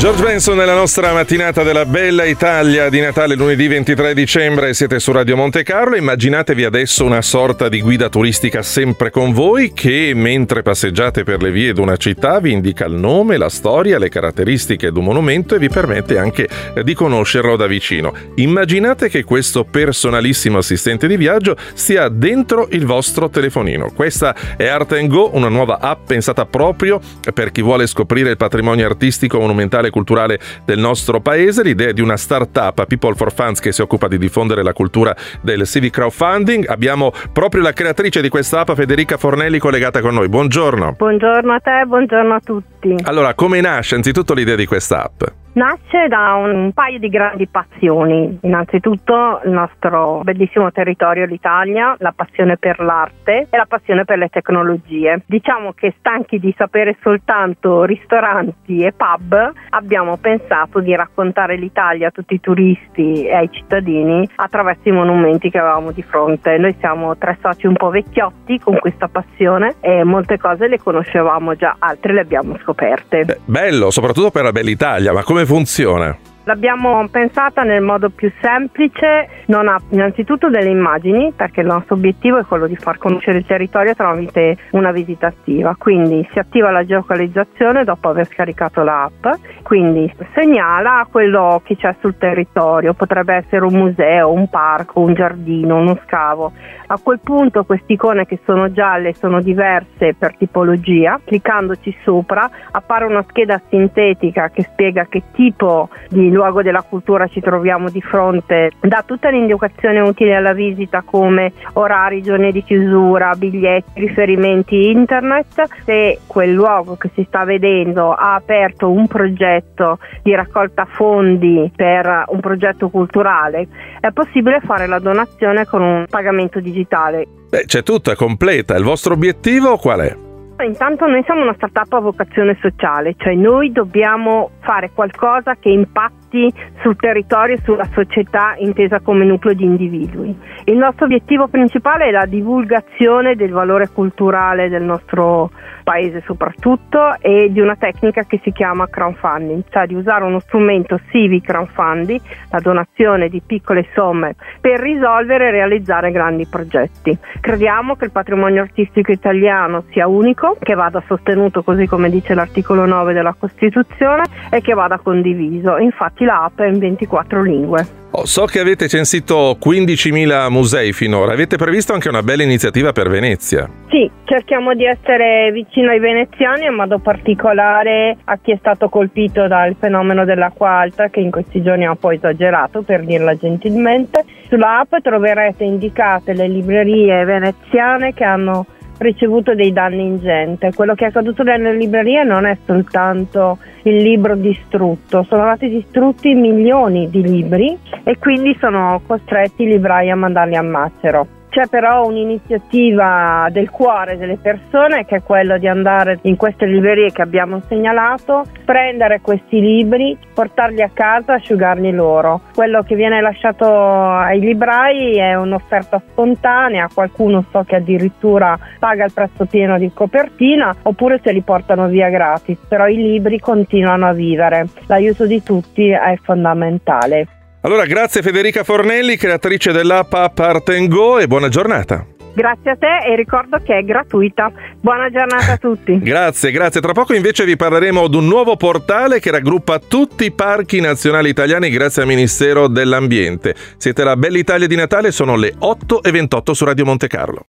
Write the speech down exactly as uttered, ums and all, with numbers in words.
George Benson nella nostra mattinata della bella Italia di Natale, lunedì ventitré dicembre. Siete su Radio Monte Carlo. Immaginatevi adesso una sorta di guida turistica sempre con voi che, mentre passeggiate per le vie di una città, vi indica il nome, la storia, le caratteristiche di un monumento e vi permette anche di conoscerlo da vicino. Immaginate che questo personalissimo assistente di viaggio sia dentro il vostro telefonino. Questa è Art and Go, una nuova app pensata proprio per chi vuole scoprire il patrimonio artistico, monumentale culturale del nostro paese. L'idea è di una startup, People for Funds, che si occupa di diffondere la cultura del civic crowdfunding. Abbiamo proprio la creatrice di questa app, Federica Fornelli, collegata con noi. Buongiorno. Buongiorno a te, buongiorno a tutti. Allora, come nasce anzitutto l'idea di questa app? Nasce da un paio di grandi passioni. Innanzitutto il nostro bellissimo territorio, l'Italia, la passione per l'arte e la passione per le tecnologie. Diciamo che stanchi di sapere soltanto ristoranti e pub, abbiamo pensato di raccontare l'Italia a tutti i turisti e ai cittadini attraverso i monumenti che avevamo di fronte. Noi siamo tre soci un po' vecchiotti con questa passione e molte cose le conoscevamo già, altre le abbiamo scoperte. Beh, bello, soprattutto per la bella Italia, ma come funziona? L'abbiamo pensata nel modo più semplice, non ha innanzitutto delle immagini, perché il nostro obiettivo è quello di far conoscere il territorio tramite una visita attiva, quindi si attiva la geocalizzazione dopo aver scaricato l'app, quindi segnala quello che c'è sul territorio, potrebbe essere un museo, un parco, un giardino, uno scavo. A quel punto queste icone che sono gialle sono diverse per tipologia, cliccandoci sopra appare una scheda sintetica che spiega che tipo di luogo della cultura ci troviamo di fronte, dà tutte le indicazioni utili alla visita come orari, giorni di chiusura, biglietti, riferimenti internet. Se quel luogo che si sta vedendo ha aperto un progetto di raccolta fondi per un progetto culturale, è possibile fare la donazione con un pagamento digitale. Beh, c'è tutto, è completa. Il vostro obiettivo qual è? Intanto noi siamo una startup a vocazione sociale, cioè noi dobbiamo fare qualcosa che impatti sul territorio e sulla società intesa come nucleo di individui. Il nostro obiettivo principale è la divulgazione del valore culturale del nostro paese soprattutto e di una tecnica che si chiama crowdfunding, cioè di usare uno strumento civic crowdfunding, la donazione di piccole somme per risolvere e realizzare grandi progetti. Crediamo che il patrimonio artistico italiano sia unico, che vada sostenuto così come dice l'articolo nove della Costituzione e che vada condiviso. Infatti la app è in ventiquattro lingue. Oh, so che avete censito quindicimila musei finora, avete previsto anche una bella iniziativa per Venezia. Sì, cerchiamo di essere vicino ai veneziani, in modo particolare a chi è stato colpito dal fenomeno dell'acqua alta, che in questi giorni ha un po' esagerato, per dirla gentilmente. Sulla app troverete indicate le librerie veneziane che hanno ricevuto dei danni ingenti. Quello che è accaduto nelle librerie non è soltanto il libro distrutto, sono stati distrutti milioni di libri e quindi sono costretti i librai a mandarli a macero. C'è però un'iniziativa del cuore delle persone, che è quello di andare in queste librerie che abbiamo segnalato, prendere questi libri, portarli a casa, asciugarli loro. Quello che viene lasciato ai librai è un'offerta spontanea, qualcuno so che addirittura paga il prezzo pieno di copertina, oppure se li portano via gratis, però i libri continuano a vivere. L'aiuto di tutti è fondamentale. Allora, grazie Federica Fornelli, creatrice dell'app Art and Go, e buona giornata. Grazie a te e ricordo che è gratuita. Buona giornata a tutti. Grazie, grazie. Tra poco invece vi parleremo di un nuovo portale che raggruppa tutti i parchi nazionali italiani grazie al Ministero dell'Ambiente. Siete la bella Italia di Natale, sono le otto e ventotto su Radio Monte Carlo.